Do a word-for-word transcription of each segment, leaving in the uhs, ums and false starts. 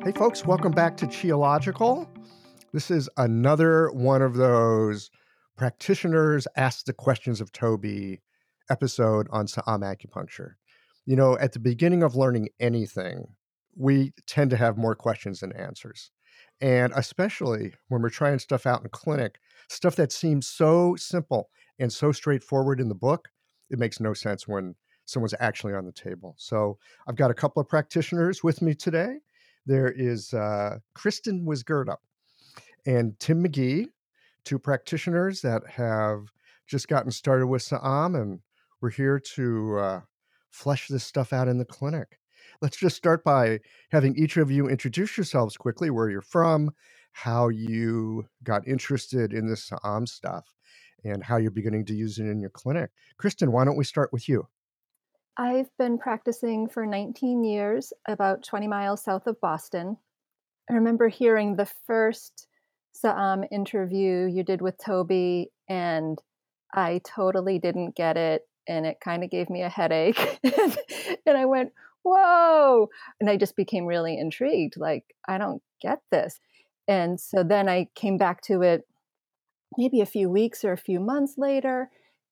Hey, folks, welcome back to Qiological. This is another one of those practitioners ask the questions of Toby episode on Sa'am acupuncture. You know, at the beginning of learning anything, we tend to have more questions than answers. And especially when we're trying stuff out in clinic, stuff that seems so simple and so straightforward in the book, it makes no sense when someone's actually on the table. So I've got a couple of practitioners with me today. There is uh, Kristen Wisgerda and Tim McGee, two practitioners that have just gotten started with Sa'am, and we're here to uh, flesh this stuff out in the clinic. Let's just start by having each of you introduce yourselves quickly, where you're from, how you got interested in this Sa'am stuff, and how you're beginning to use it in your clinic. Kristen, why don't we start with you? I've been practicing for nineteen years, about twenty miles south of Boston. I remember hearing the first Sa'am interview you did with Toby, and I totally didn't get it, and it kind of gave me a headache. And I went, whoa! And I just became really intrigued, like, I don't get this. And so then I came back to it maybe a few weeks or a few months later,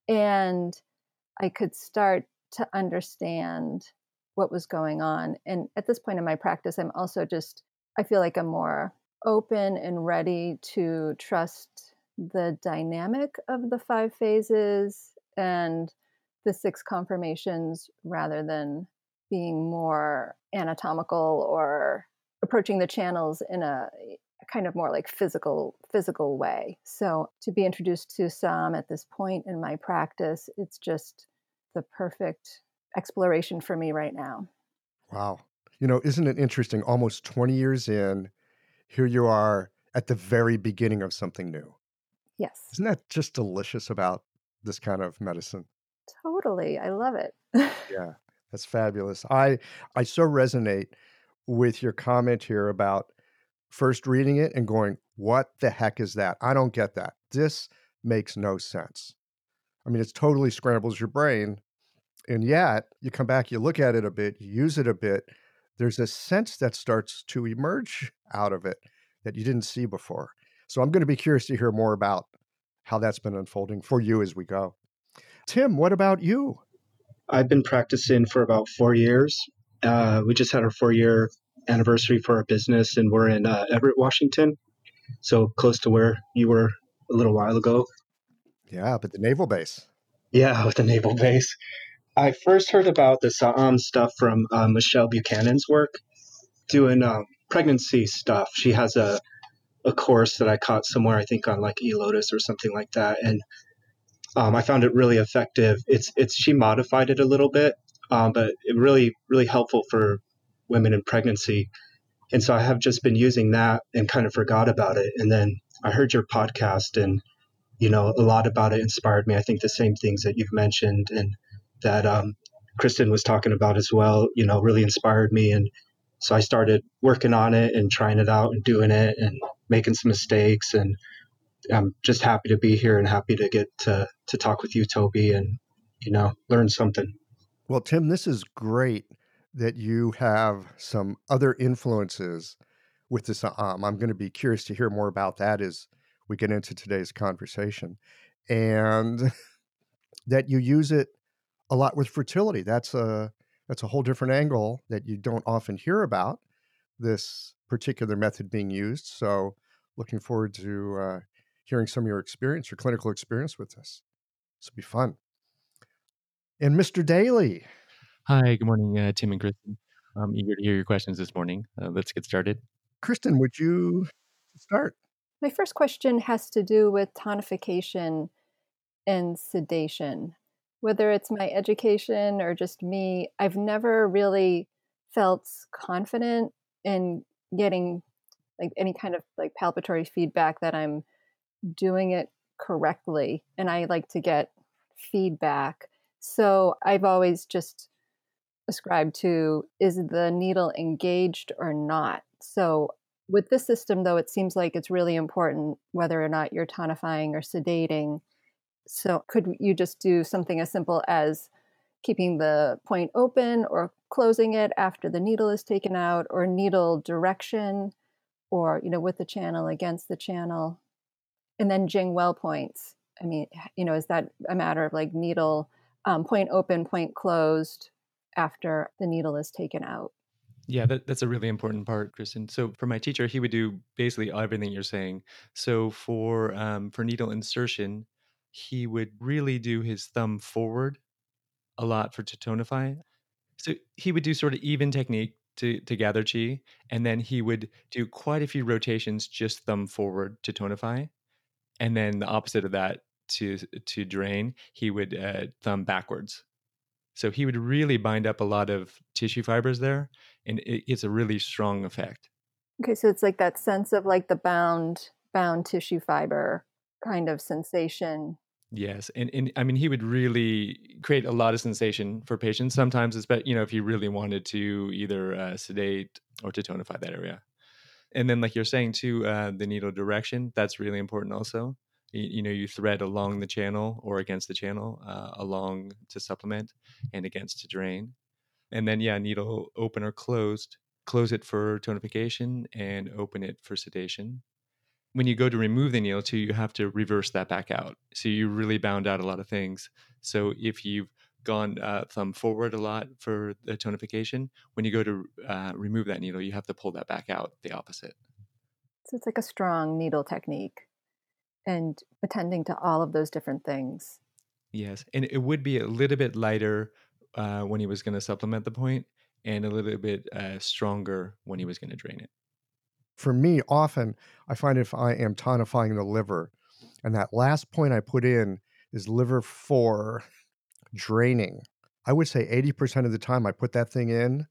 and I could start to understand what was going on. And at this point in my practice, I'm also just, I feel like I'm more open and ready to trust the dynamic of the five phases and the six conformations rather than being more anatomical or approaching the channels in a, a kind of more like physical physical way. So to be introduced to Sa'am at this point in my practice, it's just the perfect exploration for me right now. Wow. You know, isn't it interesting? Almost twenty years in, here you are at the very beginning of something new. Yes, Isn't that just delicious about this kind of medicine? totally. I love it. Yeah, that's fabulous. I I so resonate with your comment here about first reading it and going, "What the heck is that? I don't get that. This makes no sense." I mean, it's totally scrambles your brain, and yet you come back, you look at it a bit, you use it a bit, there's a sense that starts to emerge out of it that you didn't see before. So I'm gonna be curious to hear more about how that's been unfolding for you as we go. Tim, what about you? I've been practicing for about four years. Uh, we just had our four year anniversary for our business, and we're in uh, Everett, Washington, so close to where you were a little while ago. Yeah, but the naval base. Yeah, with the naval base. I first heard about the Sa'am stuff from uh, Michelle Buchanan's work, doing um, pregnancy stuff. She has a, a course that I caught somewhere, I think on like eLotus or something like that, and um, I found it really effective. It's it's she modified it a little bit, um, but it really really helpful for women in pregnancy. And so I have just been using that and kind of forgot about it. And then I heard your podcast, and you know a lot about it inspired me. I think the same things that you've mentioned and that um, Kristen was talking about as well, you know, really inspired me. And so I started working on it and trying it out and doing it and making some mistakes. And I'm just happy to be here and happy to get to to talk with you, Toby, and you know learn something. Well, Tim, this is great that you have some other influences with this. Um, I'm going to be curious to hear more about that as we get into today's conversation, and that you use it a lot with fertility. That's a that's a whole different angle that you don't often hear about, this particular method being used. So, looking forward to uh, hearing some of your experience, your clinical experience with this. This will be fun. And Mister Daly. Hi, good morning, uh, Tim and Kristen. I'm eager to hear your questions this morning. Uh, let's get started. Kristen, would you start? My first question has to do with tonification and sedation. Whether it's my education or just me, I've never really felt confident in getting like any kind of like palpatory feedback that I'm doing it correctly. And I like to get feedback. So I've always just ascribed to, is the needle engaged or not? So with this system, though, it seems like it's really important whether or not you're tonifying or sedating. So could you just do something as simple as keeping the point open or closing it after the needle is taken out, or needle direction, or, you know, with the channel, against the channel. And then Jing well points. I mean, you know, is that a matter of like needle um, point open, point closed after the needle is taken out? Yeah, that, that's a really important part, Kristen. So for my teacher, he would do basically everything you're saying. So for um, for needle insertion, he would really do his thumb forward a lot for to tonify. So he would do sort of even technique to, to gather chi, and then he would do quite a few rotations just thumb forward to tonify. And then the opposite of that to to drain, he would uh, thumb backwards. So he would really bind up a lot of tissue fibers there, and it, it's a really strong effect. Okay, so it's like that sense of like the bound bound tissue fiber kind of sensation. Yes, and, and I mean, he would really create a lot of sensation for patients. Sometimes, it's you know, if he really wanted to either uh, sedate or to tonify that area. And then, like you're saying too, uh, the needle direction, that's really important also. You, you know, you thread along the channel or against the channel, uh, along to supplement and against to drain. And then, yeah, needle open or closed, close it for tonification and open it for sedation. When you go to remove the needle too, you have to reverse that back out. So you really bound out a lot of things. So if you've gone uh, thumb forward a lot for the tonification, when you go to uh, remove that needle, you have to pull that back out the opposite. So it's like a strong needle technique and attending to all of those different things. Yes. And it would be a little bit lighter uh, when he was going to supplement the point, and a little bit uh, stronger when he was going to drain it. For me, often I find if I am tonifying the liver, and that last point I put in is liver four draining, I would say eighty percent of the time I put that thing in,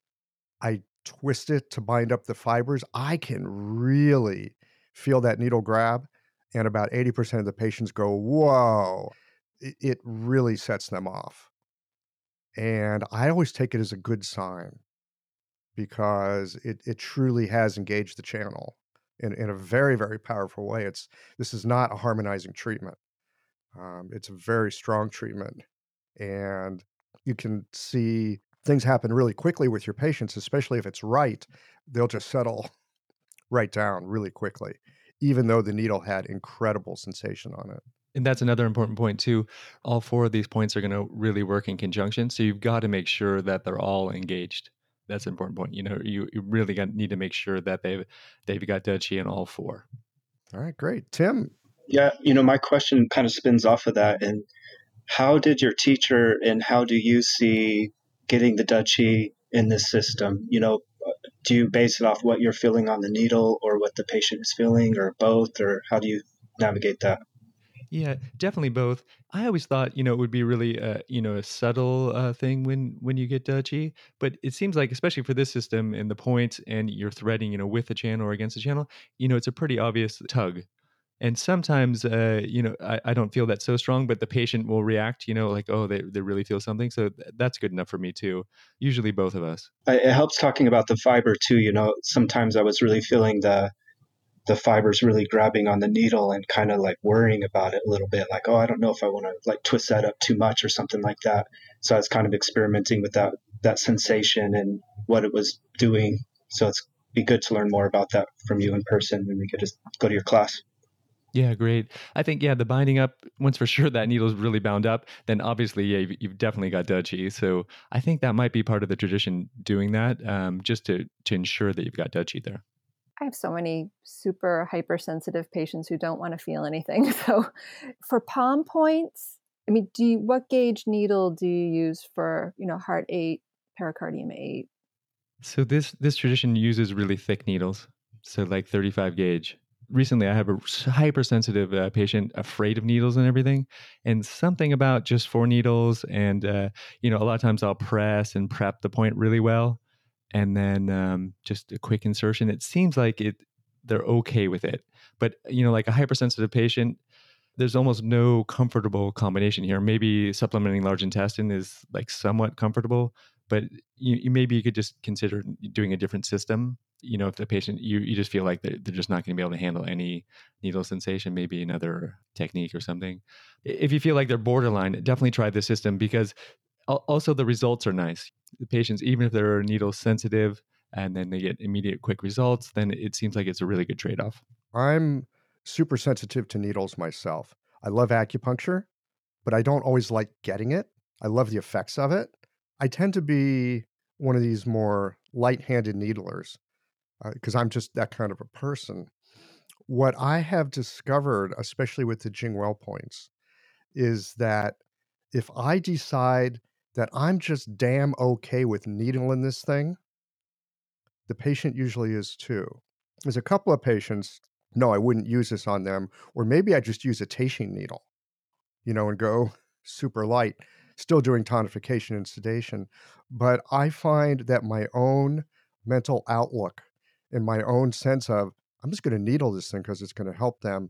I twist it to bind up the fibers, I can really feel that needle grab, and about eighty percent of the patients go, whoa, it, it really sets them off. And I always take it as a good sign, because it, it truly has engaged the channel in, in a very, very powerful way. It's this is not a harmonizing treatment. Um, it's a very strong treatment. And you can see things happen really quickly with your patients, especially if it's right. They'll just settle right down really quickly, even though the needle had incredible sensation on it. And that's another important point too. All four of these points are going to really work in conjunction. So you've got to make sure that they're all engaged. That's an important point. You know, you, you really got, need to make sure that they've they've got Da Qi in all four. All right, great. Tim? Yeah, you know, my question kind of spins off of that. And how did your teacher and how do you see getting the Da Qi in this system? You know, do you base it off what you're feeling on the needle or what the patient is feeling, or both, or how do you navigate that? Yeah, definitely both. I always thought, you know, it would be really, uh, you know, a subtle uh, thing when when you get Da Qi, but it seems like, especially for this system and the points, and you're threading, you know, with the channel or against the channel, you know, it's a pretty obvious tug. And sometimes, uh, you know, I, I don't feel that so strong, but the patient will react, you know, like, oh, they, they really feel something. So th- that's good enough for me too. Usually both of us. It helps talking about the fiber too. You know, sometimes I was really feeling the the fibers really grabbing on the needle and kind of like worrying about it a little bit, like, oh, I don't know if I want to like twist that up too much or something like that. So I was kind of experimenting with that that sensation and what it was doing. So it's be good to learn more about that from you in person when we get to go to your class. Yeah, great. I think, yeah, the binding up, once for sure that needle is really bound up, then obviously, yeah, you've, you've definitely got Da Qi. So I think that might be part of the tradition doing that, um, just to, to ensure that you've got Da Qi there. I have so many super hypersensitive patients who don't want to feel anything. So for palm points, I mean, do you, what gauge needle do you use for, you know, heart eight, pericardium eight? So this this tradition uses really thick needles, so like thirty-five gauge. Recently, I have a hypersensitive uh, patient afraid of needles and everything, and something about just four needles, and uh, you know, a lot of times I'll press and prep the point really well, and then um, just a quick insertion. It seems like it they're okay with it, but you know, like a hypersensitive patient, there's almost no comfortable combination here. Maybe supplementing large intestine is like somewhat comfortable, but you, you maybe you could just consider doing a different system. You know, if the patient, you, you just feel like they're, they're just not going to be able to handle any needle sensation, maybe another technique or something. If you feel like they're borderline, definitely try this system, because Al- Also, the results are nice. The patients, even if they're needle sensitive and then they get immediate quick results, then it seems like it's a really good trade-off. I'm super sensitive to needles myself. I love acupuncture, but I don't always like getting it. I love the effects of it. I tend to be one of these more light-handed needlers because I'm just that kind of a person. What I have discovered, especially with the Jingwell points, is that if I decide that I'm just damn okay with needling this thing, the patient usually is too. There's a couple of patients, no, I wouldn't use this on them, or maybe I just use a Teishin needle, you know, and go super light, still doing tonification and sedation. But I find that my own mental outlook and my own sense of, I'm just going to needle this thing because it's going to help them,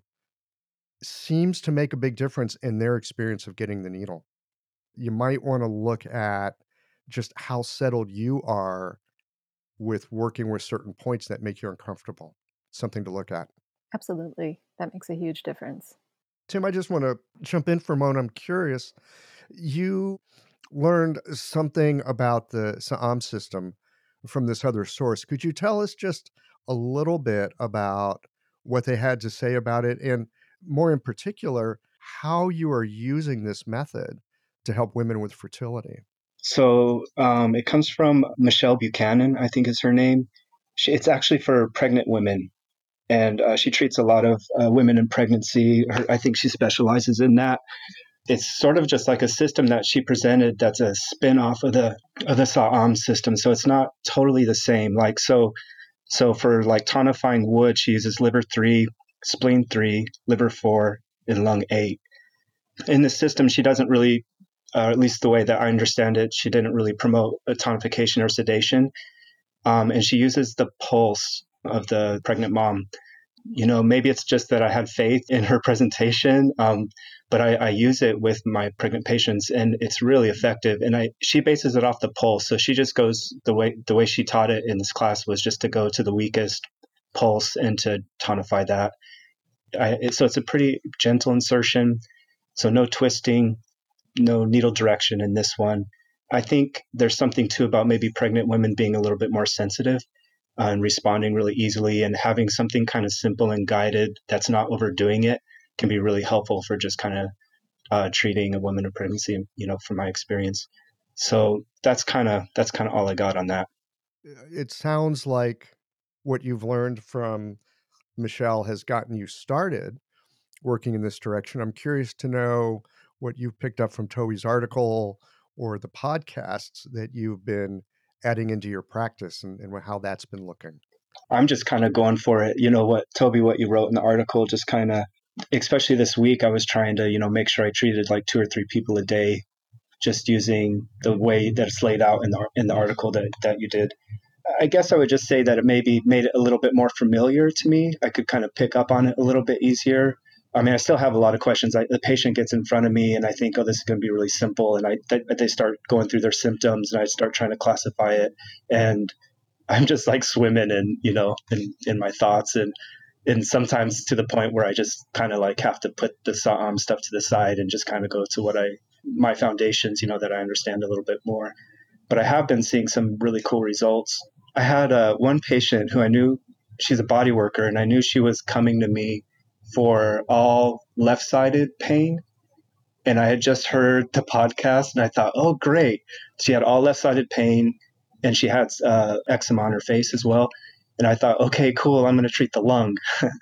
seems to make a big difference in their experience of getting the needle. You might want to look at just how settled you are with working with certain points that make you uncomfortable. Something to look at. Absolutely. That makes a huge difference. Tim, I just want to jump in for a moment. I'm curious. You learned something about the Sa'am system from this other source. Could you tell us just a little bit about what they had to say about it, and more in particular, how you are using this method to help women with fertility? So um, it comes from Michelle Buchanan, I think is her name. She, it's actually for pregnant women. And uh, she treats a lot of uh, women in pregnancy. Her, I think she specializes in that. It's sort of just like a system that she presented that's a spin-off of the of the Sa'am system. So it's not totally the same. Like so so for like tonifying wood, she uses liver three, spleen three, liver four, and lung eight. In the system, she doesn't really, uh, at least the way that I understand it, she didn't really promote a tonification or sedation. Um, and she uses the pulse of the pregnant mom. You know, maybe it's just that I had faith in her presentation, um, but I, I use it with my pregnant patients, and it's really effective. And I, she bases it off the pulse, so she just goes the way the way she taught it in this class was just to go to the weakest pulse and to tonify that. I, it, so it's a pretty gentle insertion, so no twisting, no needle direction in this one. I think there's something too about maybe pregnant women being a little bit more sensitive uh, and responding really easily, and having something kind of simple and guided that's not overdoing it can be really helpful for just kind of uh, treating a woman in pregnancy, you know, from my experience. So that's kind of that's kind of all I got on that. It sounds like what you've learned from Michelle has gotten you started working in this direction. I'm curious to know what you've picked up from Toby's article or the podcasts that you've been adding into your practice, and, and how that's been looking. I'm just kind of going for it. You know what, Toby, what you wrote in the article, just kind of, especially this week, I was trying to, you know, make sure I treated like two or three people a day, just using the way that it's laid out in the in the article that, that you did. I guess I would just say that it maybe made it a little bit more familiar to me. I could kind of pick up on it a little bit easier. I mean, I still have a lot of questions. I, the patient gets in front of me and I think, oh, this is going to be really simple. And I th- they start going through their symptoms and I start trying to classify it. And I'm just like swimming in, you know, in, in my thoughts. And, and sometimes to the point where I just kind of like have to put the Sa'am stuff to the side and just kind of go to what I, my foundations, you know, that I understand a little bit more. But I have been seeing some really cool results. I had uh, one patient who I knew, she's a body worker, and I knew she was coming to me for all left-sided pain. And I had just heard the podcast, and I thought, oh, great. She had all left-sided pain, and she had uh, eczema on her face as well. And I thought, okay, cool, I'm going to treat the lung.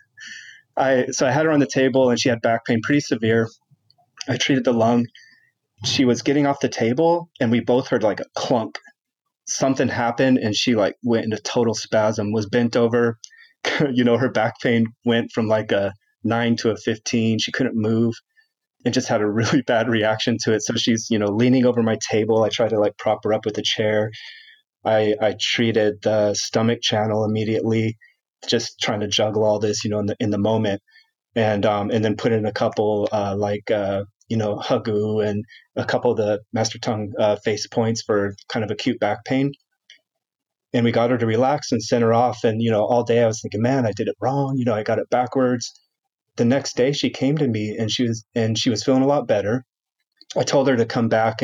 I So I had her on the table, and she had back pain pretty severe. I treated the lung. She was getting off the table, and we both heard like a clunk. Something happened and she like went into total spasm, was bent over. You know, her back pain went from like a nine to a fifteen. She couldn't move and just had a really bad reaction to it. So she's, you know, leaning over my table. I tried to like prop her up with a chair. I, I treated the stomach channel immediately, just trying to juggle all this, you know, in the, in the moment. And, um, and then put in a couple, uh, like, uh, you know, Hagu and a couple of the master tongue uh, face points for kind of acute back pain. And we got her to relax and sent her off. And, you know, all day I was thinking, man, I did it wrong. You know, I got it backwards. The next day she came to me and she was, and she was feeling a lot better. I told her to come back and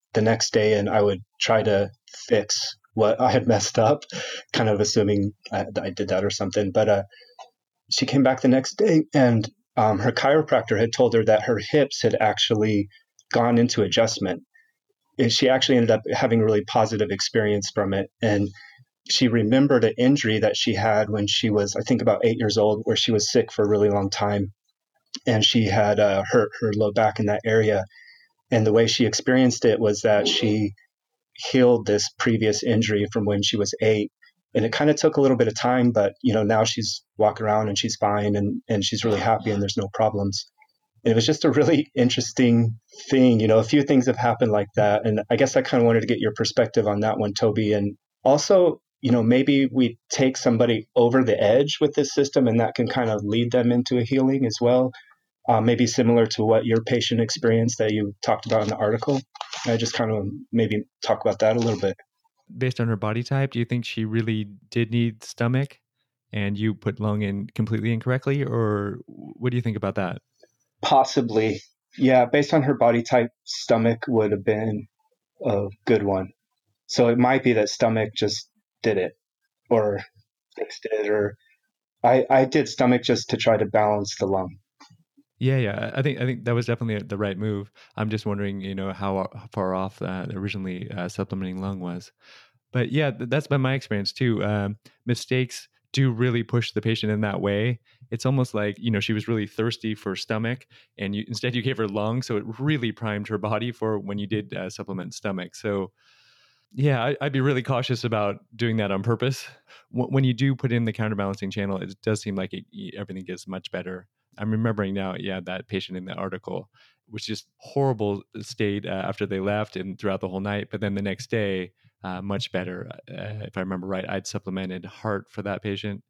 the next day and I would try to fix what I had messed up, kind of assuming I, I did that or something. But uh, she came back the next day and um, her chiropractor had told her that her hips had actually gone into adjustment. And she actually ended up having a really positive experience from it. And she remembered an injury that she had when she was, I think, about eight years old, where she was sick for a really long time. And she had uh, hurt her low back in that area. And the way she experienced it was that she healed this previous injury from when she was eight. And it kind of took a little bit of time, but you know, now she's walking around and she's fine and, and she's really happy and there's no problems. And it was just a really interesting thing. You know, a few things have happened like that. And I guess I kind of wanted to get your perspective on that one, Toby. And also, you know, maybe we take somebody over the edge with this system and that can kind of lead them into a healing as well. Uh, maybe similar to what your patient experienced that you talked about in the article. I just kind of maybe talk about that a little bit. Based on her body type, do you think she really did need stomach and you put lung in completely incorrectly? Or what do you think about that? Possibly. Yeah, based on her body type, stomach would have been a good one. So it might be that stomach just did it or fixed it, or I, I did stomach just to try to balance the lung. Yeah, yeah. I think I think that was definitely the right move. I'm just wondering, you know, how far off uh, originally uh, supplementing lung was. But yeah, th- that's been my experience too. Um, mistakes do really push the patient in that way. It's almost like, you know, she was really thirsty for stomach and you, instead you gave her lung. So it really primed her body for when you did uh, supplement stomach. So yeah, I, I'd be really cautious about doing that on purpose. W- when you do put in the counterbalancing channel, it does seem like it, everything gets much better. I'm remembering now, yeah, that patient in the article was just horrible state uh, after they left and throughout the whole night. But then the next day, uh, much better. Uh, if I remember right, I'd supplemented heart for that patient,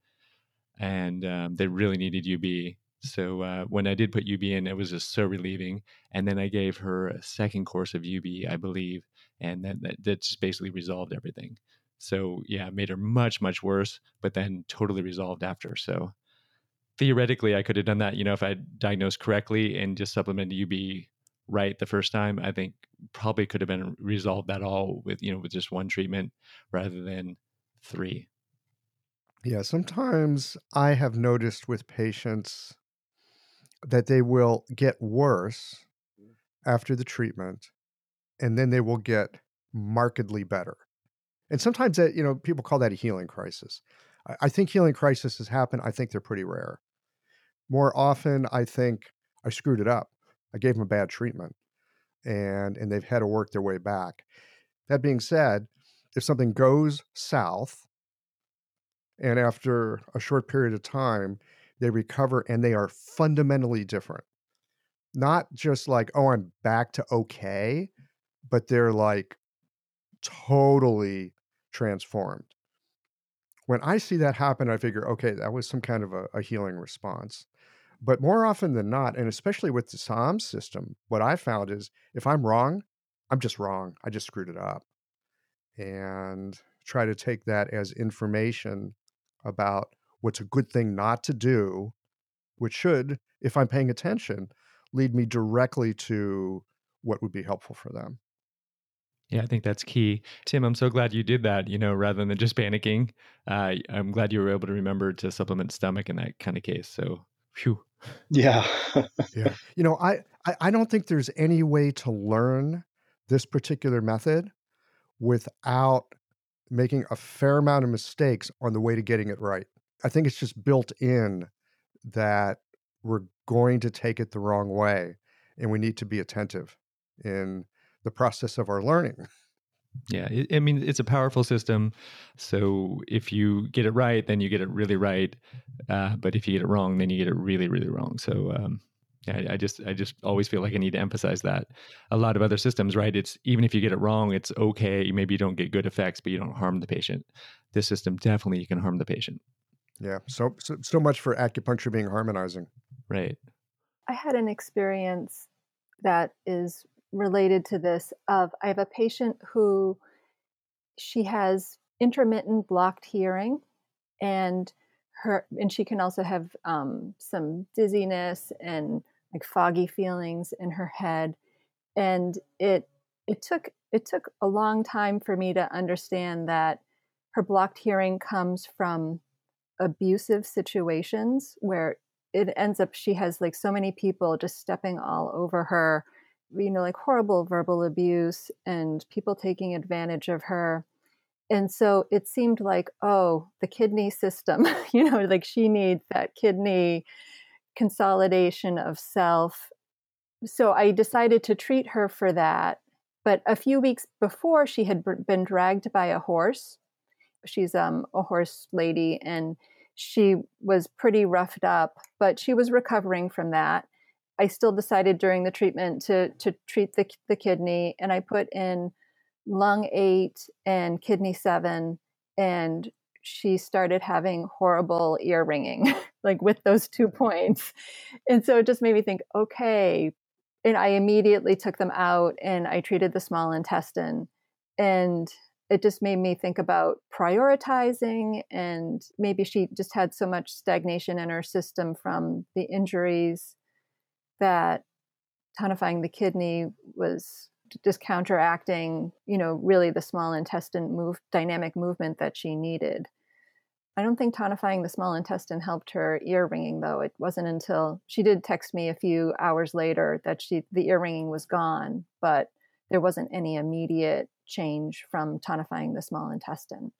and um, they really needed U B. So uh, when I did put U B in, it was just so relieving. And then I gave her a second course of U B, I believe, and then that, that just basically resolved everything. So yeah, it made her much, much worse, but then totally resolved after. So theoretically, I could have done that, you know, if I diagnosed correctly and just supplemented U B right the first time. I think probably could have been resolved that all with, you know, with just one treatment rather than three. Yeah, sometimes I have noticed with patients that they will get worse after the treatment and then they will get markedly better. And sometimes that, you know, people call that a healing crisis. I, I think healing crises happen. I think they're pretty rare. More often, I think I screwed it up. I gave them a bad treatment and and they've had to work their way back. That being said, if something goes south and after a short period of time, they recover and they are fundamentally different. Not just like, oh, I'm back to okay, but they're like totally transformed. When I see that happen, I figure, okay, that was some kind of a, a healing response. But more often than not, and especially with the S A M system, what I found is if I'm wrong, I'm just wrong. I just screwed it up. And try to take that as information about what's a good thing not to do, which should, if I'm paying attention, lead me directly to what would be helpful for them. Yeah, I think that's key. Tim, I'm so glad you did that, you know, rather than just panicking. Uh, I'm glad you were able to remember to supplement stomach in that kind of case. So, phew. Yeah. Yeah. You know, I, I, I don't think there's any way to learn this particular method without making a fair amount of mistakes on the way to getting it right. I think it's just built in that we're going to take it the wrong way and we need to be attentive in the process of our learning. Yeah, it, I mean, it's a powerful system. So if you get it right, then you get it really right. Uh, but if you get it wrong, then you get it really, really wrong. So um, yeah, I, I just, I just always feel like I need to emphasize that. A lot of other systems, right? It's even if you get it wrong, it's okay. Maybe you don't get good effects, but you don't harm the patient. This system definitely you can harm the patient. Yeah. So, so, so much for acupuncture being harmonizing. Right. I had an experience that is related to this of I have a patient who she has intermittent blocked hearing and her and she can also have um, some dizziness and like foggy feelings in her head, and it it took it took a long time for me to understand that her blocked hearing comes from abusive situations where it ends up she has like so many people just stepping all over her, you know, like horrible verbal abuse and people taking advantage of her. And so it seemed like, oh, the kidney system, you know, like she needs that kidney consolidation of self. So I decided to treat her for that. But a few weeks before, she had been dragged by a horse. She's um, a horse lady, and she was pretty roughed up, but she was recovering from that. I still decided during the treatment to to treat the, the kidney, and I put in lung eight and kidney seven, and she started having horrible ear ringing, like with those two points. And so it just made me think, okay. And I immediately took them out and I treated the small intestine. And it just made me think about prioritizing, and maybe she just had so much stagnation in her system from the injuries that tonifying the kidney was just counteracting, you know, really the small intestine move, dynamic movement that she needed. I don't think tonifying the small intestine helped her ear ringing, though. It wasn't until she did text me a few hours later that she the ear ringing was gone, but there wasn't any immediate change from tonifying the small intestine.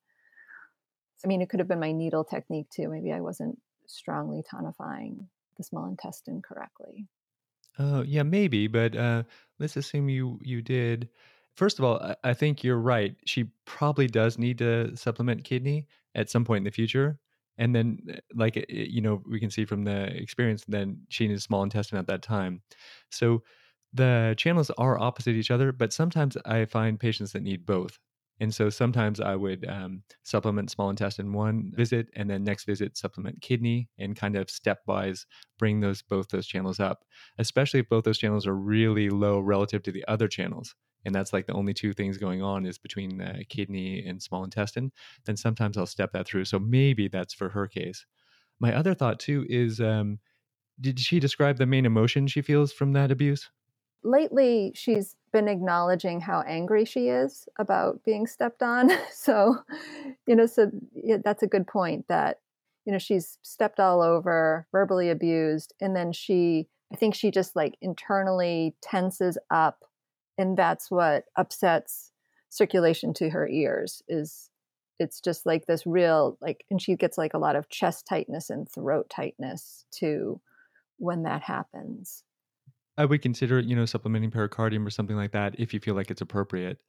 I mean, it could have been my needle technique too. Maybe I wasn't strongly tonifying the small intestine correctly. Oh, yeah, maybe, but uh, let's assume you you did. First of all, I, I think you're right. She probably does need to supplement kidney at some point in the future. And then, uh, like, uh, you know, we can see from the experience, then she needs small intestine at that time. So the channels are opposite each other, but sometimes I find patients that need both. And so sometimes I would um, supplement small intestine one visit, and then next visit supplement kidney, and kind of stepwise bring those both those channels up, especially if both those channels are really low relative to the other channels. And that's like the only two things going on is between uh, kidney and small intestine. Then sometimes I'll step that through. So maybe that's for her case. My other thought too is, um, did she describe the main emotion she feels from that abuse? Lately, she's been acknowledging how angry she is about being stepped on. So, you know, so yeah, that's a good point that, you know, she's stepped all over, verbally abused. And then she, I think she just like internally tenses up. And that's what upsets circulation to her ears is it's just like this real, like, and she gets like a lot of chest tightness and throat tightness too when that happens. I would consider, you know, supplementing pericardium or something like that if you feel like it's appropriate.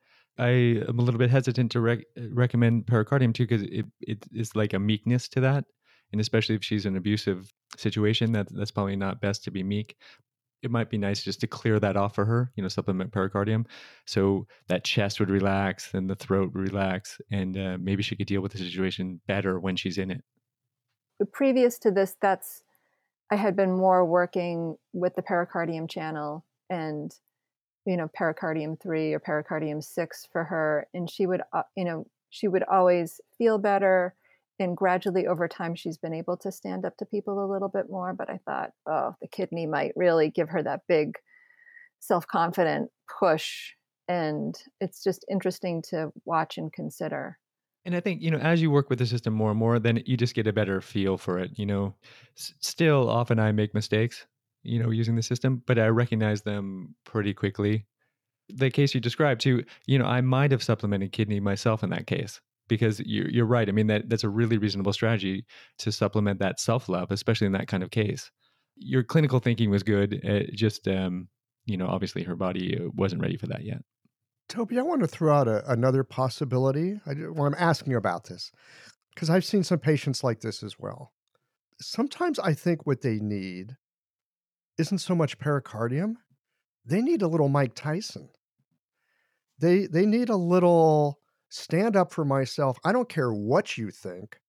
I am a little bit hesitant to rec- recommend pericardium too because it it is like a meekness to that, and especially if she's in an abusive situation, that that's probably not best to be meek. It might be nice just to clear that off for her, you know, supplement pericardium, so that chest would relax and the throat would relax, and uh, maybe she could deal with the situation better when she's in it. Previous to this, that's I had been more working with the pericardium channel and, you know, pericardium three or pericardium six for her. And she would, uh, you know, she would always feel better. And gradually over time, she's been able to stand up to people a little bit more. But I thought, oh, the kidney might really give her that big self-confident push. And it's just interesting to watch and consider. And I think, you know, as you work with the system more and more, then you just get a better feel for it. You know, S- still often I make mistakes, you know, using the system, but I recognize them pretty quickly. The case you described too, you know, I might have supplemented kidney myself in that case because you're, you're right. I mean, that that's a really reasonable strategy to supplement that self-love, especially in that kind of case. Your clinical thinking was good. It just, um, you know, obviously her body uh, wasn't ready for that yet. Toby, I want to throw out a, another possibility. I, well, I'm asking about this because I've seen some patients like this as well. Sometimes I think what they need isn't so much pericardium. They need a little Mike Tyson. They they need a little stand up for myself. I don't care what you think.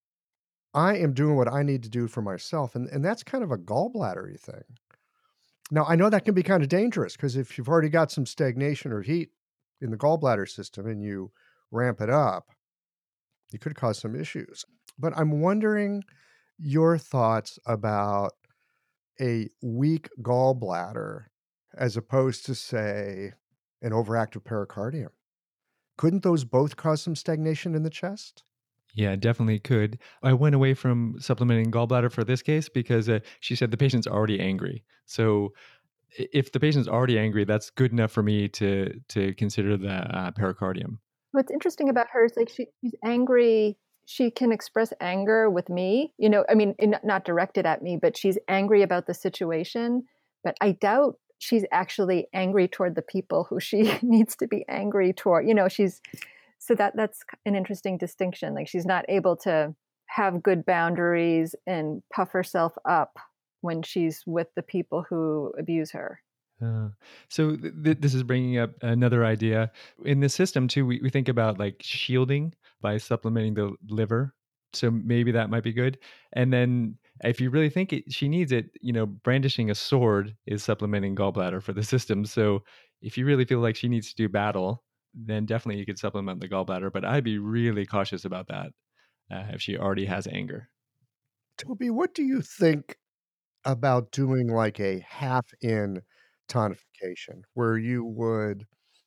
I am doing what I need to do for myself. And, and that's kind of a gallbladdery thing. Now, I know that can be kind of dangerous because if you've already got some stagnation or heat in the gallbladder system and you ramp it up, you could cause some issues. But I'm wondering your thoughts about a weak gallbladder as opposed to, say, an overactive pericardium. Couldn't those both cause some stagnation in the chest? Yeah, definitely could. I went away from supplementing gallbladder for this case because uh, she said the patient's already angry. So i- if the patient's already angry, that's good enough for me to to consider the uh, pericardium. What's interesting about her is like she, she's angry. She can express anger with me, you know, I mean, in, not directed at me, but she's angry about the situation. But I doubt she's actually angry toward the people who she needs to be angry toward. You know, she's, so that that's an interesting distinction. Like she's not able to have good boundaries and puff herself up when she's with the people who abuse her. Uh, so th- th- this is bringing up another idea. In the system too, we, we think about like shielding by supplementing the liver. So maybe that might be good. And then if you really think it, she needs it, you know, brandishing a sword is supplementing gallbladder for the system. So if you really feel like she needs to do battle, then definitely you could supplement the gallbladder. But I'd be really cautious about that uh, if she already has anger. Toby, what do you think about doing like a half-in tonification where you would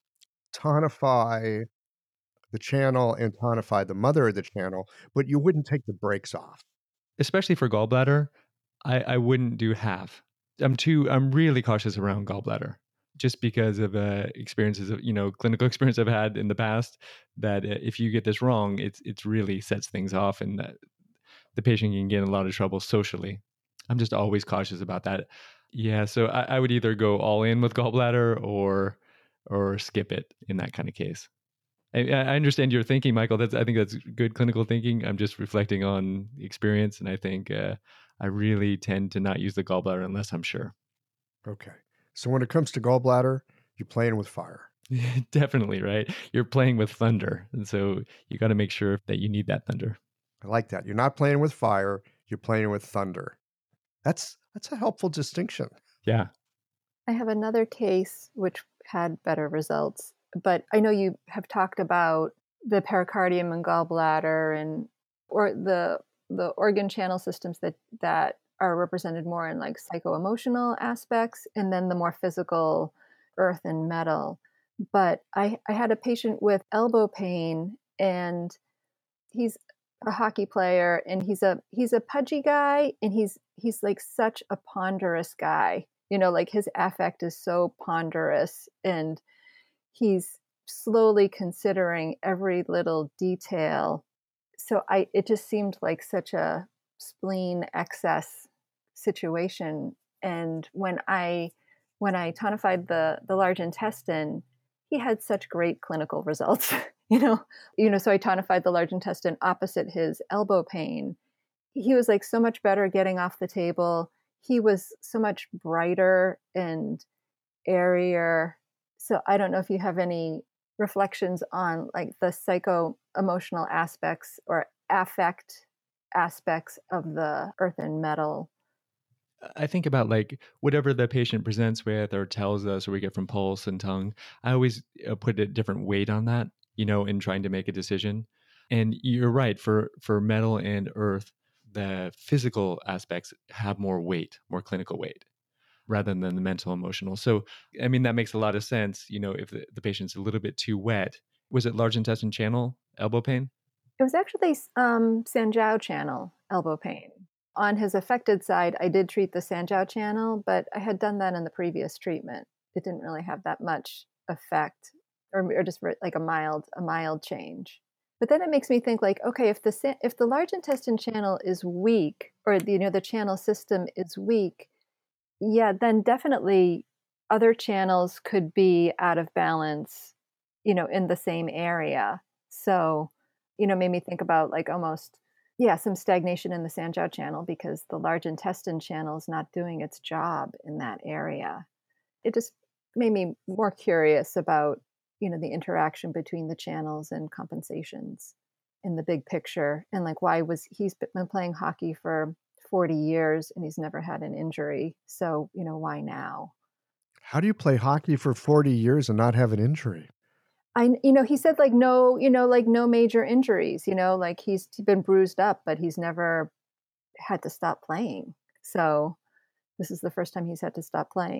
tonify the channel and tonify the mother of the channel, but you wouldn't take the brakes off? Especially for gallbladder, I, I wouldn't do half. I'm too. I'm really cautious around gallbladder, just because of uh, experiences of you know clinical experience I've had in the past. That uh, if you get this wrong, it's it's really sets things off, and that the patient can get in a lot of trouble socially. I'm just always cautious about that. Yeah, so I, I would either go all in with gallbladder or or skip it in that kind of case. I, I understand your thinking, Michael. That's I think that's good clinical thinking. I'm just reflecting on experience, and I think uh, I really tend to not use the gallbladder unless I'm sure. Okay. So when it comes to gallbladder, you're playing with fire. Definitely, right? You're playing with thunder, and so you got to make sure that you need that thunder. I like that. You're not playing with fire, you're playing with thunder. That's that's a helpful distinction. Yeah. I have another case which had better results, but I know you have talked about the pericardium and gallbladder and or the the organ channel systems that that are represented more in like psycho-emotional aspects and then the more physical earth and metal. But I, I had a patient with elbow pain and he's a hockey player and he's a he's a pudgy guy and he's he's like such a ponderous guy. You know, like his affect is so ponderous and he's slowly considering every little detail. So I it just seemed like such a spleen excess situation. And when I when I tonified the the large intestine, he had such great clinical results. you know, you know, so I tonified the large intestine opposite his elbow pain. He was like so much better getting off the table. He was so much brighter and airier. So I don't know if you have any reflections on like the psycho emotional aspects or affect aspects of the earth and metal. I think about like whatever the patient presents with or tells us or we get from pulse and tongue. I always uh, put a different weight on that, you know, in trying to make a decision. And you're right, for for metal and earth, the physical aspects have more weight, more clinical weight, rather than the mental emotional. So, I mean, that makes a lot of sense. You know, if the, the patient's a little bit too wet, was it large intestine channel elbow pain? It was actually um, Sanjiao channel elbow pain. On his affected side, I did treat the Sanjiao channel, but I had done that in the previous treatment. It didn't really have that much effect, or, or just like a mild, a mild change. But then it makes me think, like, okay, if the if the large intestine channel is weak, or the, you know the channel system is weak, yeah, then definitely other channels could be out of balance, you know, in the same area. So, you know, made me think about like almost, yeah, some stagnation in the Sanjiao channel because the large intestine channel is not doing its job in that area. It just made me more curious about, you know, the interaction between the channels and compensations in the big picture. And like, why was he's been playing hockey for forty years and he's never had an injury. So, you know, why now? How do you play hockey for forty years and not have an injury? I, you know, he said like no, you know, like no major injuries, you know, like he's been bruised up, but he's never had to stop playing. So this is the first time he's had to stop playing.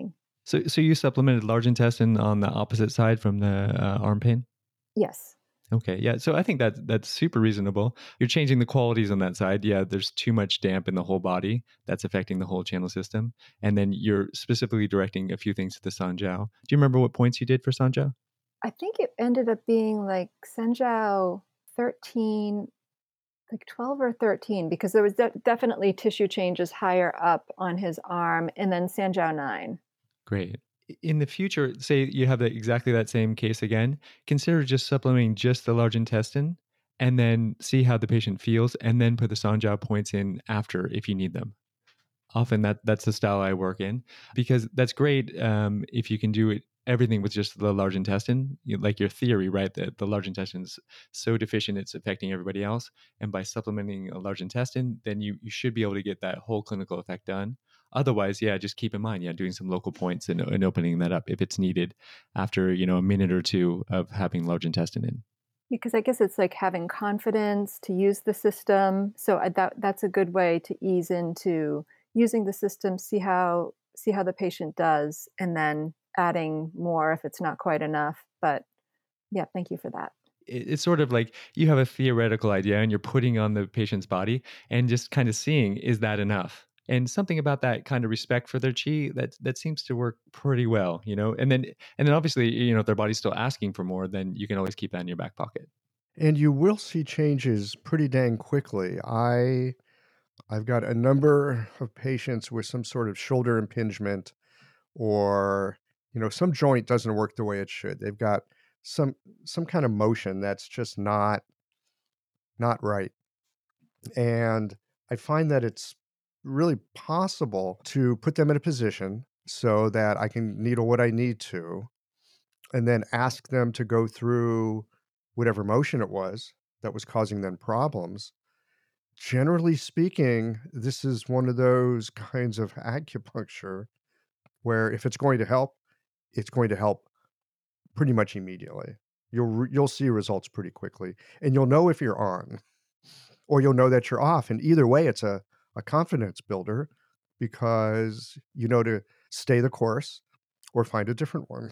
So, so you supplemented large intestine on the opposite side from the uh, arm pain? Yes. Okay, yeah. So I think that that's super reasonable. You're changing the qualities on that side. Yeah, there's too much damp in the whole body. That's affecting the whole channel system. And then you're specifically directing a few things to the Sanjiao. Do you remember what points you did for Sanjiao? I think it ended up being like Sanjiao thirteen, like twelve or thirteen, because there was de- definitely tissue changes higher up on his arm, and then Sanjiao nine. Great. In the future, say you have the, exactly that same case again, consider just supplementing just the large intestine and then see how the patient feels and then put the Sanjiao points in after if you need them. Often that that's the style I work in because that's great um, if you can do it everything with just the large intestine, you, like your theory, right? That the large intestine is so deficient it's affecting everybody else, and by supplementing a large intestine, then you you should be able to get that whole clinical effect done. Otherwise, yeah, just keep in mind, yeah, doing some local points and, and opening that up if it's needed after you know a minute or two of having large intestine in. Because I guess it's like having confidence to use the system. So I, that that's a good way to ease into using the system, see how see how the patient does, and then adding more if it's not quite enough. But yeah, thank you for that. It's sort of like you have a theoretical idea and you're putting on the patient's body and just kind of seeing, is that enough? And something about that kind of respect for their chi that that seems to work pretty well, you know. And then and then obviously, you know, if their body's still asking for more, then you can always keep that in your back pocket. And you will see changes pretty dang quickly. I I've got a number of patients with some sort of shoulder impingement, or you know, some joint doesn't work the way it should. They've got some some kind of motion that's just not not right. And I find that it's really possible to put them in a position so that I can needle what I need to, and then ask them to go through whatever motion it was that was causing them problems. Generally speaking, this is one of those kinds of acupuncture where if it's going to help, it's going to help pretty much immediately. You'll re- you'll see results pretty quickly, and you'll know if you're on, or you'll know that you're off. And either way, it's a, a confidence builder because you know to stay the course or find a different one.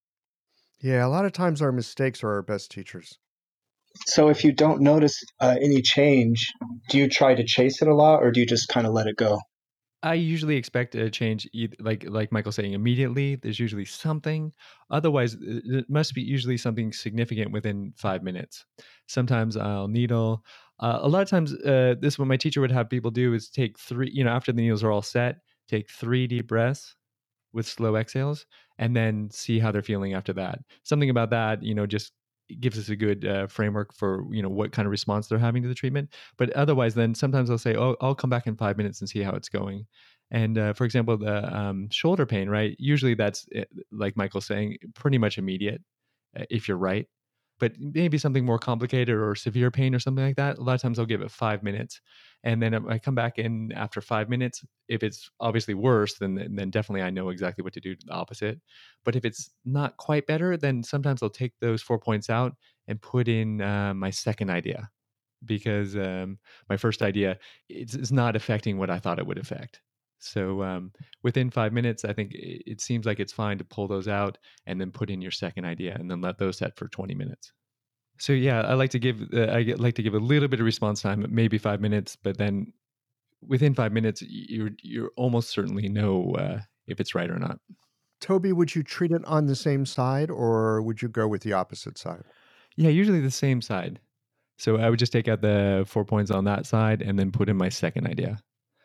Yeah, a lot of times our mistakes are our best teachers. So if you don't notice uh, any change, do you try to chase it a lot, or do you just kind of let it go? I usually expect a change, like like Michael saying, immediately. There's usually something. Otherwise, it must be usually something significant within five minutes. Sometimes I'll needle. Uh, a lot of times, uh, this is what my teacher would have people do is take three. You know, after the needles are all set, take three deep breaths with slow exhales, and then see how they're feeling after that. Something about that, you know, just gives us a good uh, framework for you know what kind of response they're having to the treatment. But otherwise, then sometimes I'll say, "Oh, I'll come back in five minutes and see how it's going." And uh, for example, the um, shoulder pain, right? Usually, that's like Michael's saying, pretty much immediate uh, if you're right. But maybe something more complicated or severe pain or something like that. A lot of times I'll give it five minutes, and then I come back in after five minutes. If it's obviously worse, then then definitely I know exactly what to do to the opposite. But if it's not quite better, then sometimes I'll take those four points out and put in uh, my second idea, because um, my first idea it's, it's not affecting what I thought it would affect. So um, within five minutes, I think it, it seems like it's fine to pull those out and then put in your second idea and then let those set for twenty minutes. So yeah, I like to give uh, I get, like to give a little bit of response time, maybe five minutes, but then within five minutes, you you almost certainly know uh, if it's right or not. Toby, would you treat it on the same side or would you go with the opposite side? Yeah, usually the same side. So I would just take out the four points on that side and then put in my second idea.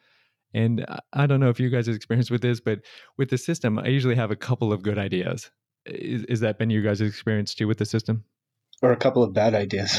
And I don't know if you guys have experience with this, but with the system, I usually have a couple of good ideas. Is, is that been your guys' experience too with the system? Or a couple of bad ideas.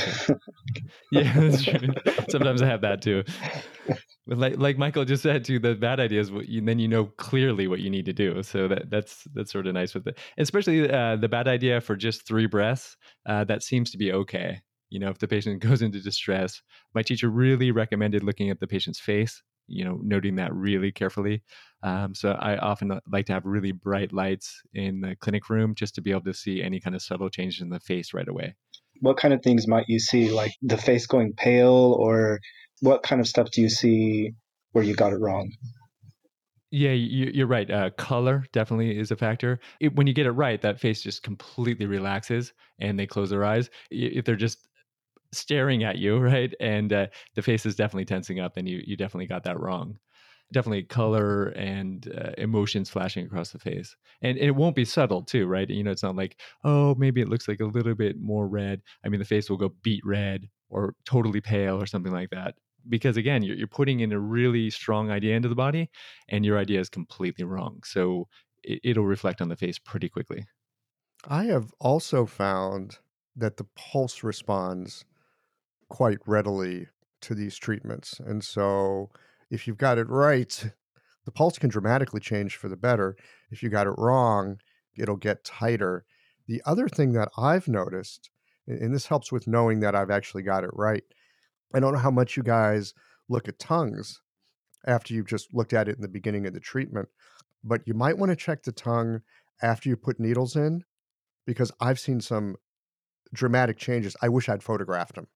Yeah, that's true. Sometimes I have that too. But like like Michael just said too, the bad ideas, you, then you know clearly what you need to do. So that that's that's sort of nice with it. Especially uh, the bad idea for just three breaths, uh, that seems to be okay. You know, if the patient goes into distress, my teacher really recommended looking at the patient's face, you know, noting that really carefully. Um, so I often like to have really bright lights in the clinic room just to be able to see any kind of subtle changes in the face right away. What kind of things might you see, like the face going pale, or what kind of stuff do you see where you got it wrong? Yeah, you, you're right. Uh, color definitely is a factor. It, when you get it right, that face just completely relaxes and they close their eyes. I- If they're just staring at you, right, and uh, the face is definitely tensing up, then you you definitely got that wrong. Definitely color and uh, emotions flashing across the face, and it won't be subtle too, right? You know, it's not like, oh, maybe it looks like a little bit more red. I mean, the face will go beet red or totally pale or something like that, because again, you're, you're putting in a really strong idea into the body, and your idea is completely wrong, so it, it'll reflect on the face pretty quickly. I have also found that the pulse responds quite readily to these treatments. And so if you've got it right, the pulse can dramatically change for the better. If you got it wrong, it'll get tighter. The other thing that I've noticed, and this helps with knowing that I've actually got it right, I don't know how much you guys look at tongues after you've just looked at it in the beginning of the treatment, but you might want to check the tongue after you put needles in, because I've seen some dramatic changes. I wish I'd photographed them,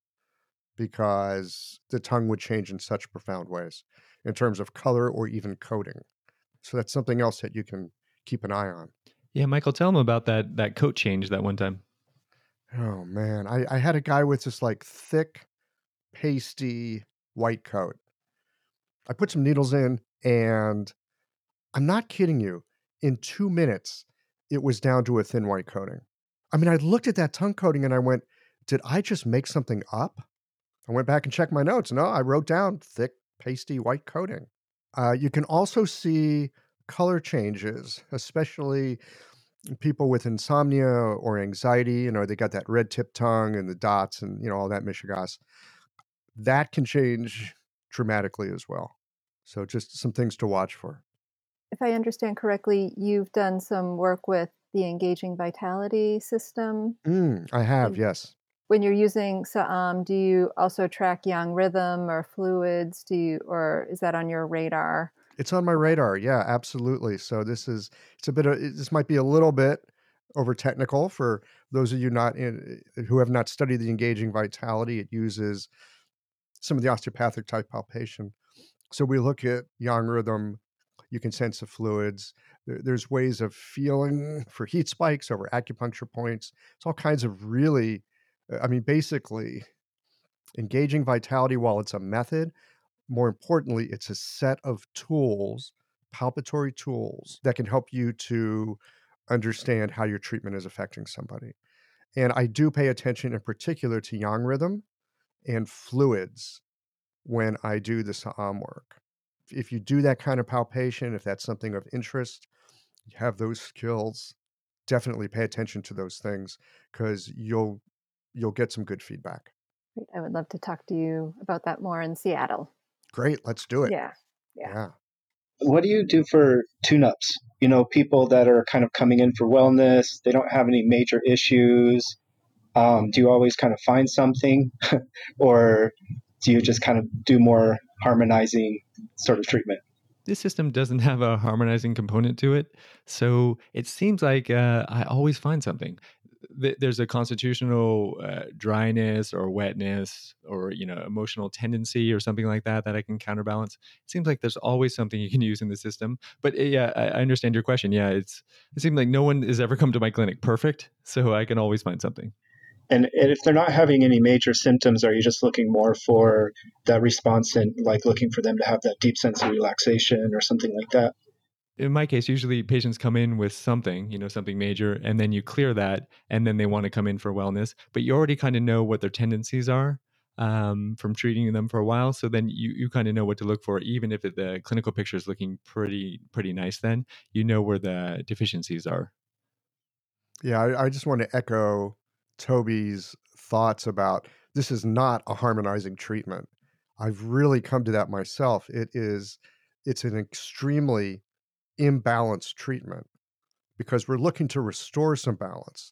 because the tongue would change in such profound ways in terms of color or even coating. So that's something else that you can keep an eye on. Yeah, Michael, tell them about that that coat change that one time. Oh man, I, I had a guy with this like thick, pasty white coat. I put some needles in, and I'm not kidding you, in two minutes, it was down to a thin white coating. I mean, I looked at that tongue coating and I went, did I just make something up? I went back and checked my notes. No, I wrote down thick, pasty white coating. Uh, you can also see color changes, especially people with insomnia or anxiety. You know, they got that red tip tongue and the dots and, you know, all that mishigas. That can change dramatically as well. So just some things to watch for. If I understand correctly, you've done some work with the Engaging Vitality system. Mm, I have, And yes. when you're using Sa'am, do you also track yang rhythm or fluids? Do you, or is that on your radar? It's on my radar. Yeah, absolutely. So this is, it's a bit of, this might be a little bit over technical for those of you not in, who have not studied the Engaging Vitality. It uses some of the osteopathic type palpation. So we look at yang rhythm. You can sense the fluids. There, there's ways of feeling for heat spikes over acupuncture points. It's all kinds of really, I mean, basically, Engaging Vitality, while it's a method, more importantly, it's a set of tools, palpatory tools, that can help you to understand how your treatment is affecting somebody. And I do pay attention in particular to yang rhythm and fluids when I do the Sa'am work. If you do that kind of palpation, if that's something of interest, you have those skills, definitely pay attention to those things, because you'll you'll get some good feedback. Great. I would love to talk to you about that more in Seattle. Great, let's do it. Yeah. Yeah. Yeah. What do you do for tune-ups? You know, people that are kind of coming in for wellness, they don't have any major issues. Um, do you always kind of find something, or do you just kind of do more harmonizing sort of treatment? This system doesn't have a harmonizing component to it, so it seems like uh, I always find something. Th- There's a constitutional uh, dryness or wetness or you know emotional tendency or something like that that I can counterbalance. It seems like there's always something you can use in the system. But uh, yeah, I, I understand your question. Yeah, it's it seems like no one has ever come to my clinic perfect, so I can always find something. And if they're not having any major symptoms, are you just looking more for that response and like looking for them to have that deep sense of relaxation or something like that? In my case, usually patients come in with something, you know, something major, and then you clear that, and then they want to come in for wellness. But you already kind of know what their tendencies are um, from treating them for a while. So then you, you kind of know what to look for, even if it, the clinical picture is looking pretty pretty nice. Then you know where the deficiencies are. Yeah, I, I just want to echo Toby's thoughts about this is not a harmonizing treatment. I've really come to that myself. It is, it's an extremely imbalanced treatment because we're looking to restore some balance.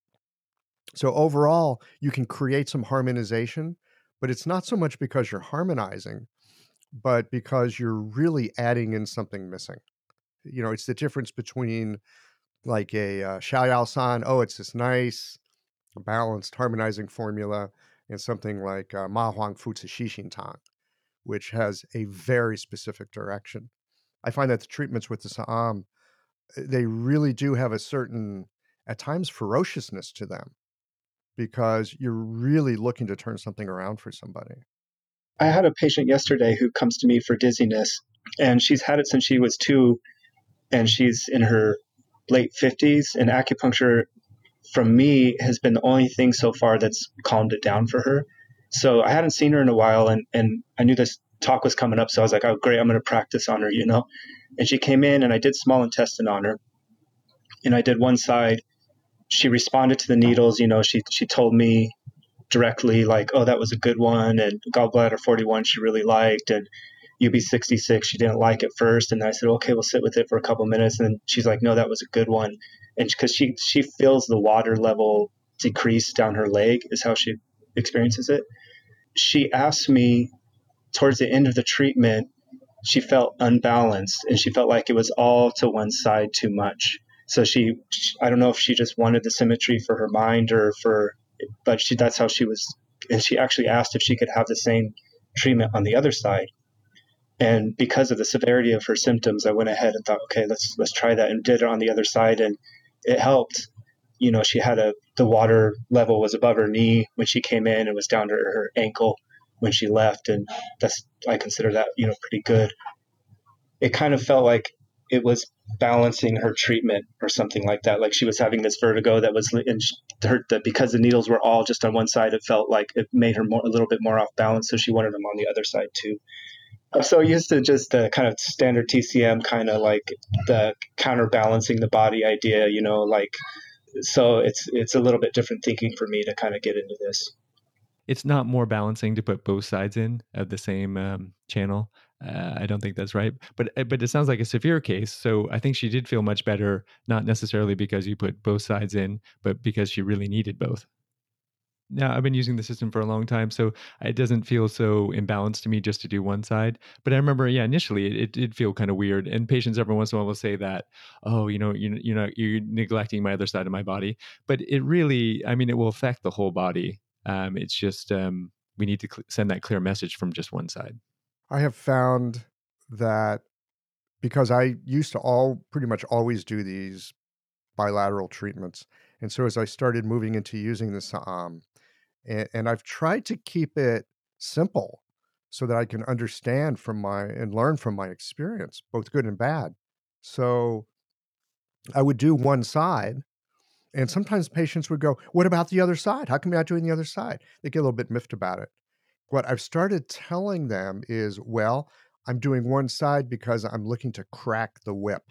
So overall, you can create some harmonization, but it's not so much because you're harmonizing, but because you're really adding in something missing. You know, it's the difference between like a uh, Xiaoyao San, oh, it's this nice, balanced, harmonizing formula, and something like uh, Ma Huang Fu Zi Xi Xin Tang, which has a very specific direction. I find that the treatments with the Sa'am, they really do have a certain, at times, ferociousness to them because you're really looking to turn something around for somebody. I had a patient yesterday who comes to me for dizziness, and she's had it since she was two, and she's in her late fifties, and acupuncture from me has been the only thing so far that's calmed it down for her. So I hadn't seen her in a while, and, and I knew this talk was coming up, so I was like, oh, great, I'm going to practice on her, you know? And she came in, and I did small intestine on her, and I did one side. She responded to the needles, you know, she she told me directly, like, oh, that was a good one, and gallbladder forty-one she really liked, and U B sixty-six she didn't like at first. And I said, okay, we'll sit with it for a couple minutes. And she's like, no, that was a good one. And because she she feels the water level decrease down her leg is how she experiences it. She asked me towards the end of the treatment, she felt unbalanced, and she felt like it was all to one side too much. So she, I don't know if she just wanted the symmetry for her mind or for, but she, that's how she was. And she actually asked if she could have the same treatment on the other side. And because of the severity of her symptoms, I went ahead and thought, okay, let's, let's try that, and did it on the other side. And it helped. You know, she had a, the water level was above her knee when she came in, and was down to her ankle when she left. And that's, I consider that, you know, pretty good. It kind of felt like it was balancing her treatment or something like that. Like she was having this vertigo that was, and her, that because the needles were all just on one side, it felt like it made her more, a little bit more off balance. So she wanted them on the other side too. I'm so used to just the kind of standard T C M, kind of like the counterbalancing the body idea, you know, like, so it's, it's a little bit different thinking for me to kind of get into this. It's not more balancing to put both sides in of the same um, channel. Uh, I don't think that's right. But but it sounds like a severe case. So I think she did feel much better, not necessarily because you put both sides in, but because she really needed both. Now, I've been using the system for a long time, so it doesn't feel so imbalanced to me just to do one side. But I remember, yeah, initially it, it did feel kind of weird. And patients every once in a while will say that, oh, you know, you, you know, you're neglecting my other side of my body. But it really, I mean, it will affect the whole body. Um, it's just um, we need to cl- send that clear message from just one side. I have found that because I used to all pretty much always do these bilateral treatments. And so as I started moving into using the Sa'am, and, and I've tried to keep it simple so that I can understand from my and learn from my experience, both good and bad. So I would do one side, and sometimes patients would go, what about the other side? How come you're not doing the other side? They get a little bit miffed about it. What I've started telling them is, well, I'm doing one side because I'm looking to crack the whip.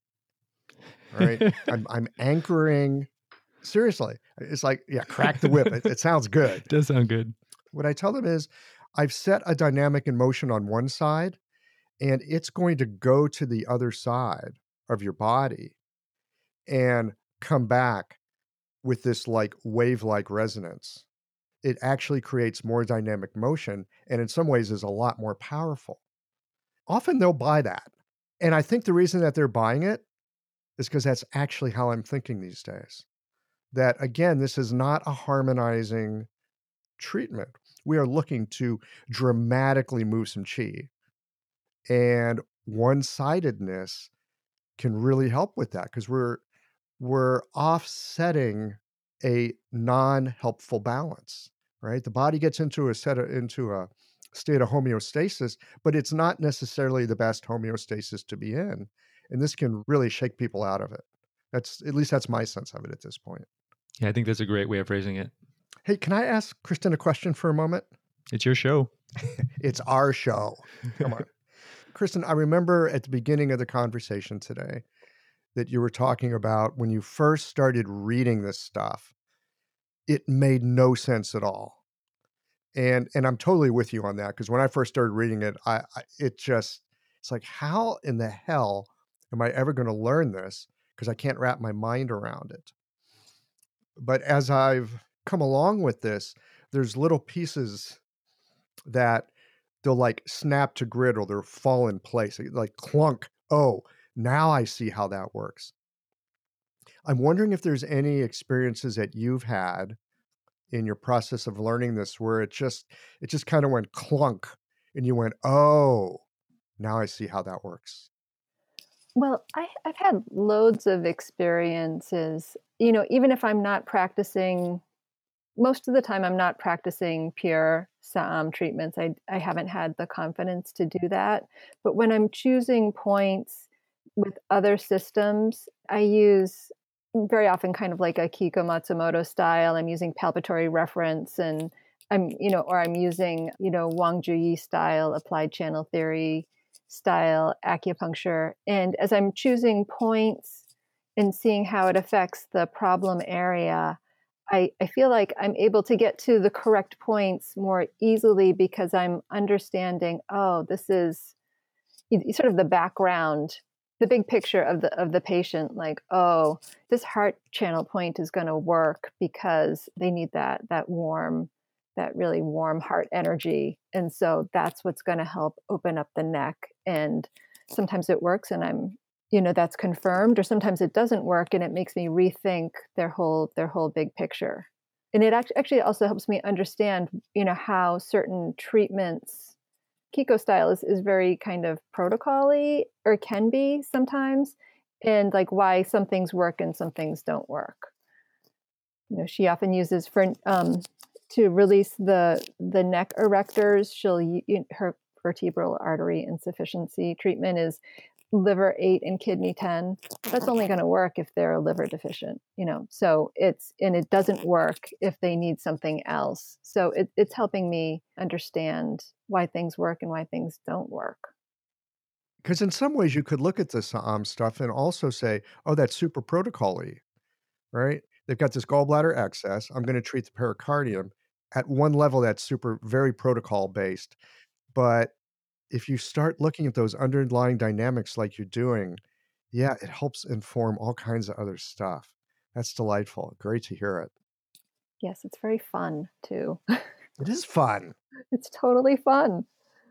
Right? I'm, I'm anchoring. Seriously. It's like, yeah, crack the whip. It, it sounds good. It does sound good. What I tell them is, I've set a dynamic in motion on one side, and it's going to go to the other side of your body and come back with this like wave-like resonance. It actually creates more dynamic motion, and in some ways is a lot more powerful. Often they'll buy that. And I think the reason that they're buying it is because that's actually how I'm thinking these days. That, again, this is not a harmonizing treatment. We are looking to dramatically move some qi. And one-sidedness can really help with that because we're we're offsetting a non-helpful balance, right? The body gets into a set of, into a state of homeostasis, but it's not necessarily the best homeostasis to be in. And this can really shake people out of it. That's, at least that's my sense of it at this point. Yeah, I think that's a great way of phrasing it. Hey, can I ask Kristen a question for a moment? It's your show. It's our show. Come on. Kristen, I remember at the beginning of the conversation today that you were talking about when you first started reading this stuff, it made no sense at all. And and I'm totally with you on that, because when I first started reading it, I, I it just, it's like, how in the hell am I ever going to learn this? Because I can't wrap my mind around it. But as I've come along with this, there's little pieces that they'll like snap to grid or they'll fall in place, like clunk. Oh, now I see how that works. I'm wondering if there's any experiences that you've had in your process of learning this where it just it just kind of went clunk and you went, oh, now I see how that works. Well, I, I've had loads of experiences. You know, even if I'm not practicing, most of the time I'm not practicing pure Sa'am treatments. I, I haven't had the confidence to do that. But when I'm choosing points with other systems, I use very often kind of like a Kiko Matsumoto style. I'm using palpatory reference, and I'm, you know, or I'm using, you know, Wang Juyi style applied channel theory style acupuncture. And as I'm choosing points and seeing how it affects the problem area, I, I feel like I'm able to get to the correct points more easily because I'm understanding, oh, this is sort of the background, the big picture of the of the patient, like, oh, this heart channel point is going to work because they need that that warm, that really warm heart energy. And so that's what's going to help open up the neck. And sometimes it works and I'm, you know, that's confirmed, or sometimes it doesn't work and it makes me rethink their whole their whole big picture. And it actually also helps me understand, you know, how certain treatments, Kiko style is, is very kind of protocol-y, or can be sometimes, and like why some things work and some things don't work. You know, she often uses for um, to release the the neck erectors. She'll you know, her vertebral artery insufficiency treatment is liver eight and kidney ten. That's only going to work if they're liver deficient, you know. So it's, and it doesn't work if they need something else. So it, it's helping me understand why things work and why things don't work. Because in some ways you could look at the Sa'am stuff and also say, oh, that's super protocol-y, right? They've got this gallbladder excess. I'm going to treat the pericardium. At one level, that's super, very protocol based. But if you start looking at those underlying dynamics like you're doing, yeah, it helps inform all kinds of other stuff. That's delightful. Great to hear it. Yes, it's very fun too. It is fun. It's totally fun.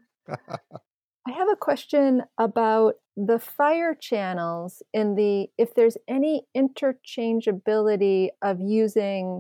I have a question about the fire channels in the, if there's any interchangeability of using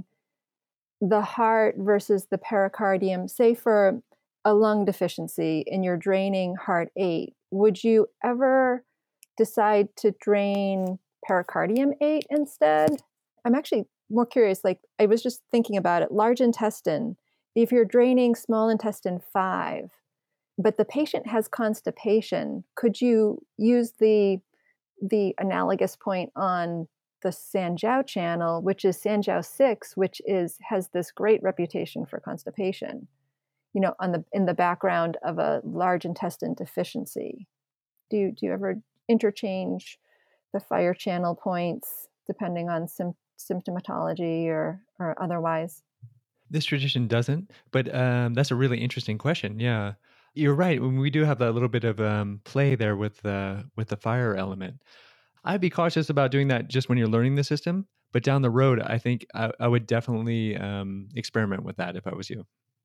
the heart versus the pericardium, say for a lung deficiency and you're draining heart eight, would you ever decide to drain pericardium eight instead? I'm actually more curious, like I was just thinking about it, large intestine, if you're draining small intestine five, but the patient has constipation, could you use the the analogous point on the Sanjiao channel, which is Sanjiao six, which is has this great reputation for constipation, you know, on the in the background of a large intestine deficiency? Do you, do you ever interchange the fire channel points depending on sim- symptomatology or or otherwise? This tradition doesn't, but um, that's a really interesting question. Yeah, you're right. When we do have that little bit of um, play there with the with the fire element, I'd be cautious about doing that just when you're learning the system. But down the road, I think I, I would definitely um, experiment with that if I was you.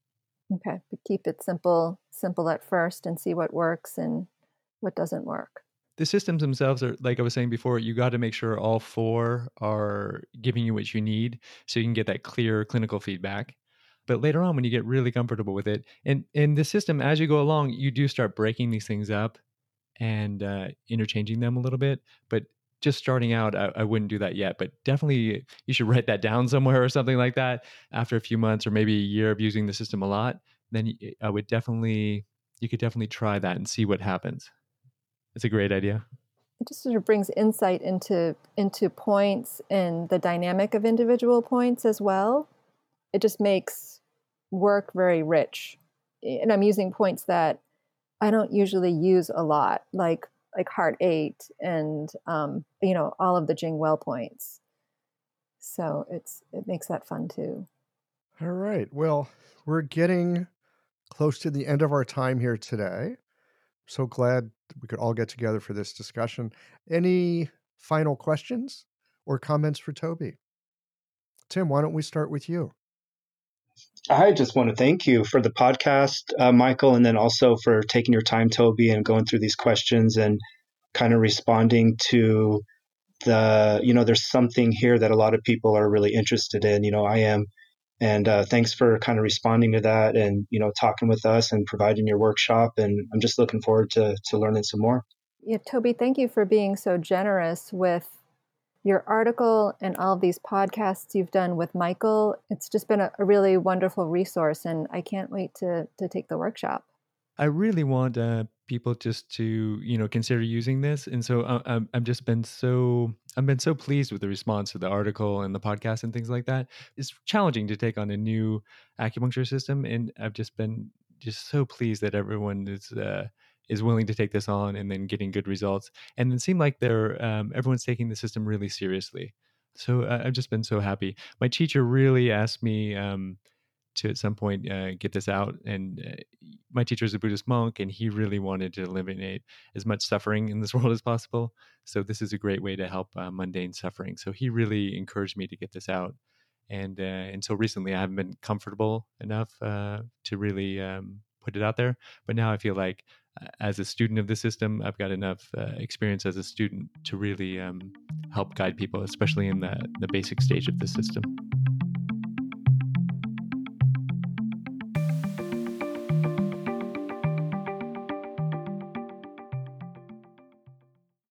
Okay, but keep it simple, simple at first, and see what works and what doesn't work. The systems themselves are, like I was saying before, you got to make sure all four are giving you what you need so you can get that clear clinical feedback. But later on, when you get really comfortable with it, and in the system, as you go along, you do start breaking these things up and uh, interchanging them a little bit. But just starting out, I, I wouldn't do that yet. But definitely, you should write that down somewhere or something like that. After a few months or maybe a year of using the system a lot, then I would definitely, you could definitely try that and see what happens. It's a great idea. It just sort of brings insight into into points and the dynamic of individual points as well. It just makes work very rich. And I'm using points that I don't usually use a lot, like like heart eight and um, you know, all of the Jing Well points. So it's it makes that fun too. All right. Well, we're getting close to the end of our time here today. So glad we could all get together for this discussion. Any final questions or comments for Toby? Tim, why don't we start with you? I just want to thank you for the podcast, uh, Michael, and then also for taking your time, Toby, and going through these questions and kind of responding to the, you know, there's something here that a lot of people are really interested in. You know, I am. And uh, thanks for kind of responding to that and, you know, talking with us and providing your workshop. And I'm just looking forward to, to learning some more. Yeah, Toby, thank you for being so generous with your article and all of these podcasts you've done with Michael. It's just been a, a really wonderful resource, and I can't wait to to take the workshop. I really want uh, people just to, you know, consider using this, and so uh, I'm I've just been so I've been so pleased with the response to the article and the podcast and things like that. It's challenging to take on a new acupuncture system, and I've just been just so pleased that everyone is uh, is willing to take this on and then getting good results. And it seemed like they're um, everyone's taking the system really seriously. So uh, I've just been so happy. My teacher really asked me. Um, to at some point uh, get this out. And uh, my teacher is a Buddhist monk, and he really wanted to eliminate as much suffering in this world as possible. So this is a great way to help uh, mundane suffering. So he really encouraged me to get this out. And uh, until recently, I haven't been comfortable enough uh, to really um, put it out there. But now I feel like, uh, as a student of the system, I've got enough uh, experience as a student to really um, help guide people, especially in the, the basic stage of the system.